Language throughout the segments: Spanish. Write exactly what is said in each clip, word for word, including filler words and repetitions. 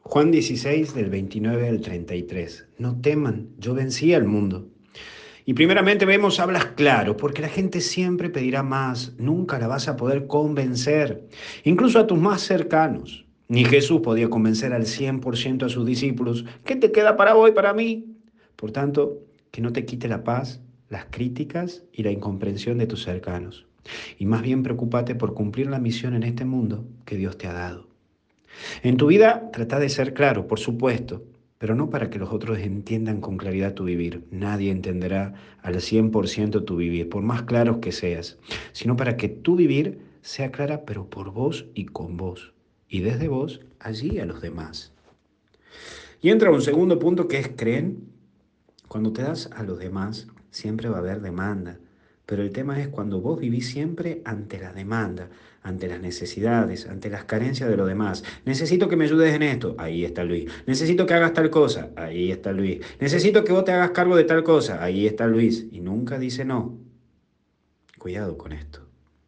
Juan dieciséis, del veintinueve al treinta y tres. No teman, yo vencí al mundo. Y primeramente vemos, hablas claro, porque la gente siempre pedirá más, nunca la vas a poder convencer, incluso a tus más cercanos. Ni Jesús podía convencer al cien por ciento a sus discípulos. ¿Qué te queda para hoy, para mí? Por tanto, que no te quite la paz, las críticas y la incomprensión de tus cercanos. Y más bien preocúpate por cumplir la misión en este mundo que Dios te ha dado. En tu vida trata de ser claro, por supuesto, pero no para que los otros entiendan con claridad tu vivir. Nadie entenderá al cien por ciento tu vivir, por más claros que seas, sino para que tu vivir sea clara, pero por vos y con vos, y desde vos allí a los demás. Y entra un segundo punto que es creen. Cuando te das a los demás, siempre va a haber demanda. Pero el tema es cuando vos vivís siempre ante la demanda, ante las necesidades, ante las carencias de los demás. Necesito que me ayudes en esto. Ahí está Luis. Necesito que hagas tal cosa. Ahí está Luis. Necesito que vos te hagas cargo de tal cosa. Ahí está Luis. Y nunca dice no. Cuidado con esto.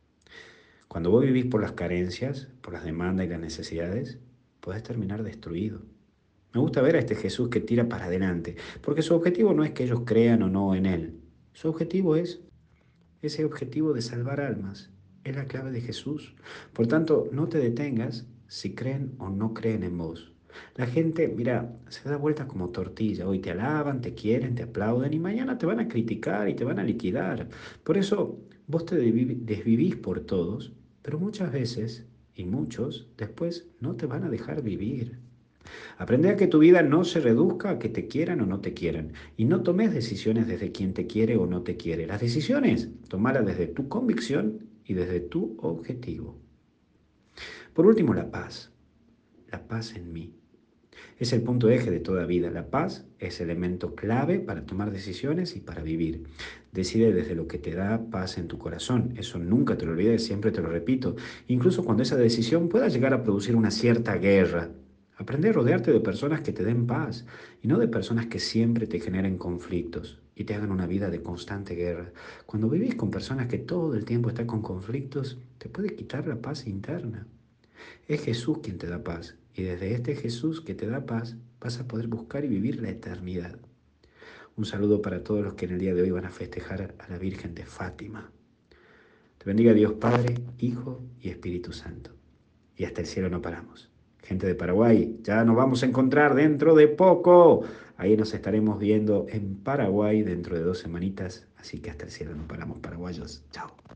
Cuando vos vivís por las carencias, por las demandas y las necesidades, podés terminar destruido. Me gusta ver a este Jesús que tira para adelante, porque su objetivo no es que ellos crean o no en Él. Su objetivo es ese objetivo de salvar almas. Es la clave de Jesús. Por tanto, no te detengas si creen o no creen en vos. La gente, mira, se da vuelta como tortilla. Hoy te alaban, te quieren, te aplauden y mañana te van a criticar y te van a liquidar. Por eso, vos te desvivís por todos, pero muchas veces, y muchos, después no te van a dejar vivir. Aprende a que tu vida no se reduzca a que te quieran o no te quieran. Y no tomes decisiones desde quien te quiere o no te quiere. Las decisiones, tomalas desde tu convicción y desde tu objetivo. Por último, la paz. La paz en mí. Es el punto eje de toda vida. La paz es elemento clave para tomar decisiones y para vivir. Decide desde lo que te da paz en tu corazón. Eso nunca te lo olvides, siempre te lo repito. Incluso cuando esa decisión pueda llegar a producir una cierta guerra. Aprende a rodearte de personas que te den paz y no de personas que siempre te generen conflictos y te hagan una vida de constante guerra. Cuando vivís con personas que todo el tiempo están con conflictos, te puede quitar la paz interna. Es Jesús quien te da paz y desde este Jesús que te da paz vas a poder buscar y vivir la eternidad. Un saludo para todos los que en el día de hoy van a festejar a la Virgen de Fátima. Te bendiga Dios Padre, Hijo y Espíritu Santo. Y hasta el cielo no paramos. Gente de Paraguay, ya nos vamos a encontrar dentro de poco. Ahí nos estaremos viendo en Paraguay dentro de dos semanitas. Así que hasta el cielo no paramos, paraguayos. Chao.